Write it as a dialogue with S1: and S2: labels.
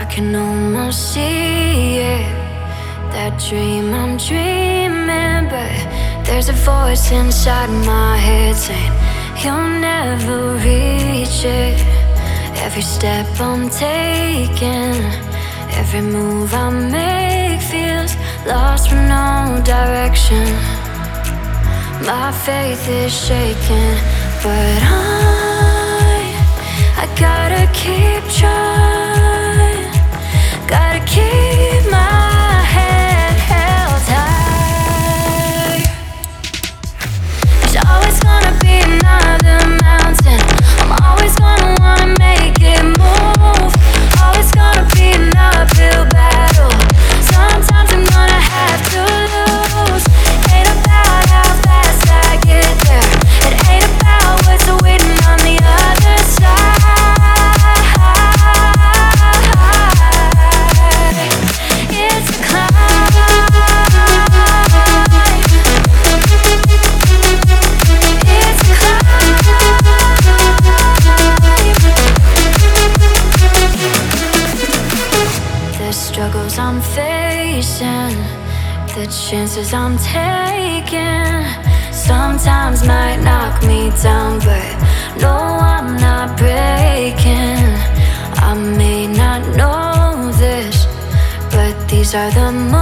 S1: can almost see it, that dream I'm dreaming. But there's a voice inside my head saying you'll never reach it. Every step I'm taking, every move I make feels lost with no direction. My faith is shaking, but I gotta keep trying. Gotta keep my head held high. There's always gonna be another mountain. I'm always gonna wanna make it move. Always gonna be an uphill battle. Sometimes I'm gonna have to lose. Ain't about how fast I get there. It ain't about what's waiting on the other side. It's a climb. It's a climb. The struggles I'm facing, the chances I'm taking, sometimes might knock me down, but no, I'm not breaking. I may not know this, but these are the